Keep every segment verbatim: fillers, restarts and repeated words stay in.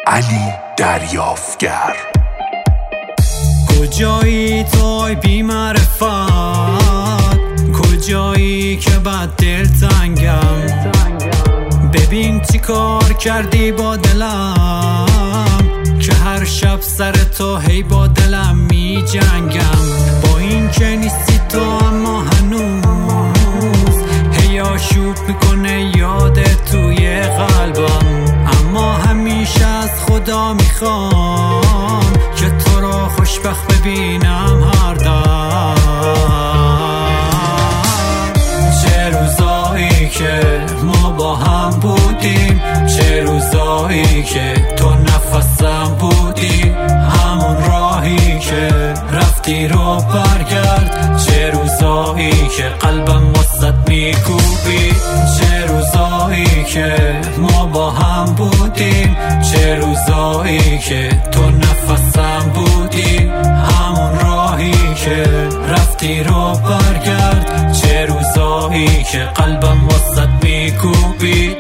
علی دریافگر. کجایی توی بی معرفت، کجایی که بد دل تنگم، ببین چی کار کردی با دلم، که هر شب سر تو هی با دلم می جنگم. با این که نیستی تو اما هنوز هی آشوب میکنه یادت توی قلبم، اما همیشه از خدا میخوام که تو رو خوشبخت ببینم هر دم. چه روزایی که ما با هم بودیم، چه روزایی که تو نفسم بودی، همون راهی که رفتی رو برگرد. چه روزایی که قلبم واسط میکوبی، چه روزایی که ما با هم بودیم، چه روزایی که تو نفسم بودی، همون راهی که رفتی رو برگرد. چه روزایی که قلبم واسط میکوبی.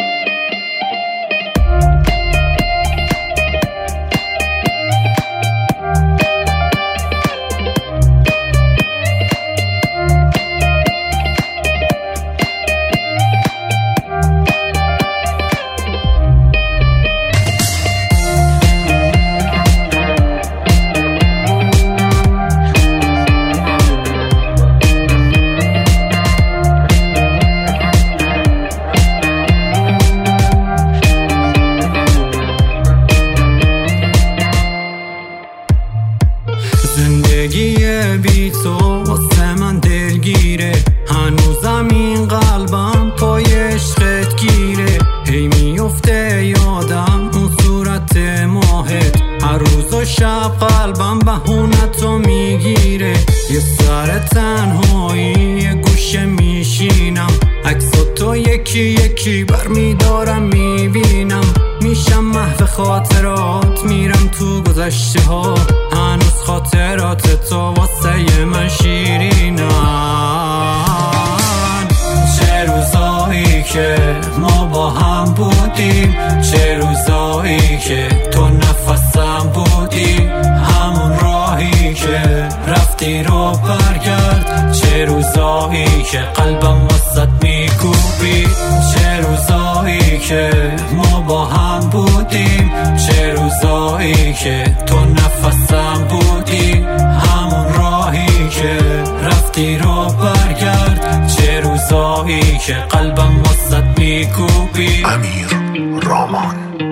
زندگی بی تو واسه من دلگیره، هنوزم این قلبم پای عشقت گیره. هی میفته یادم اون صورت ماهت، هر روز و شب قلبم بهونتو میگیره. یه سر تنهایی یه گوشه میشینم، عکسا تو یکی یکی برمیدارم میبینم. میشم محو خاطرات، میرم تو گذشته ها، هنوز خاطرات تو واسه من شیرینن. چه روزایی که ما با هم بودیم، چه روزایی که تو نفسم بودی، همون راهی که رفتی رو برگرد. چه روزایی که قلبم واسط میکوبی، چه روزایی که ما با هم بودیم، چه روزایی که تو نفسم بودی، همون راهی که رفتی رو برگرد. چه روزایی که قلبم واسط میکوبی. امیر رامان.